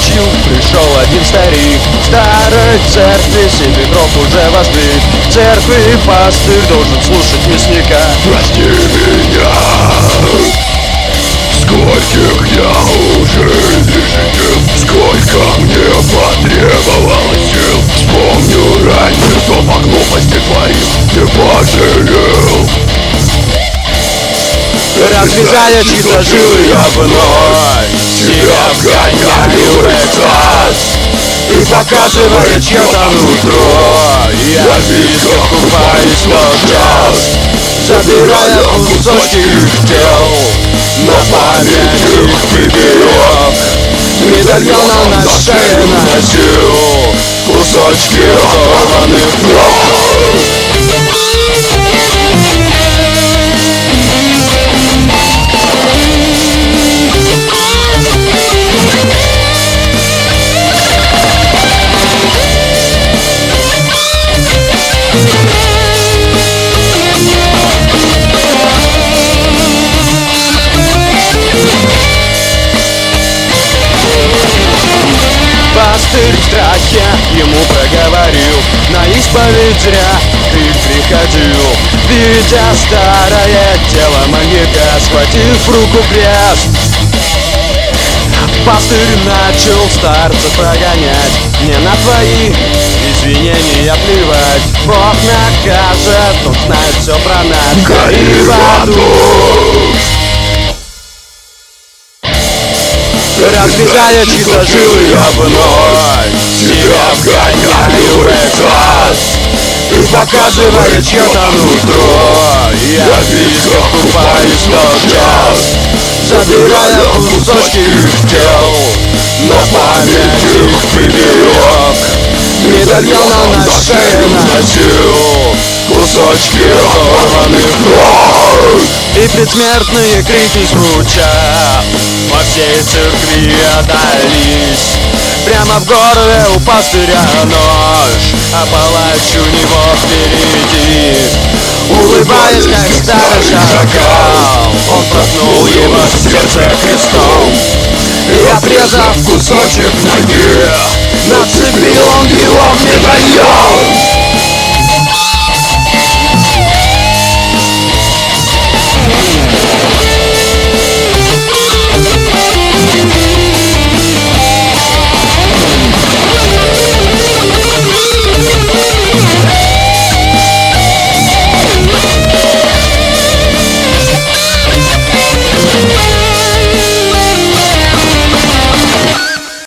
ночью пришел один старик. В старой церкви 7 ветров уже воздвиг. В церкви пастырь должен слушать мясника. Прости меня, скольких я уже лишил, сколько мне потребовалось сил. Вспомню раньше, что по глупости творил, не пожалел. Разрезая чьи-то жилы, я вновь себя вгоняю в экстаз и показывая чье-то нутро. Я близко купаюсь тот час, забирая кусочки их тел, на память их приберег. Медальоном на шее носил кусочки оторванных ног. Пастырь в страхе ему проговорил: на исповедь зря ты приходил. Видя старое тело маньяка, схватив в руку крест, пастырь начал старца прогонять. Не на твои извинения плевать, Бог накажет, он знает все про нас. Гори в аду! Разрезая чьи-то жилы, я вновь себя вгоняю в экстаз и показывая чье-то нутро. Я близко купаюсь тот час, забирая кусочки их тел, на память их приберег. Медальоном на шее носил кусочки оторванных ног. И предсмертные крики звучат во всей церкви отдались. Прямо в горле у пастыря нож, а палач у него впереди. Улыбаясь, как старый шакал, он проткнул его сердце крестом и, отрезав кусочек ноги, нацепил он его в медальон.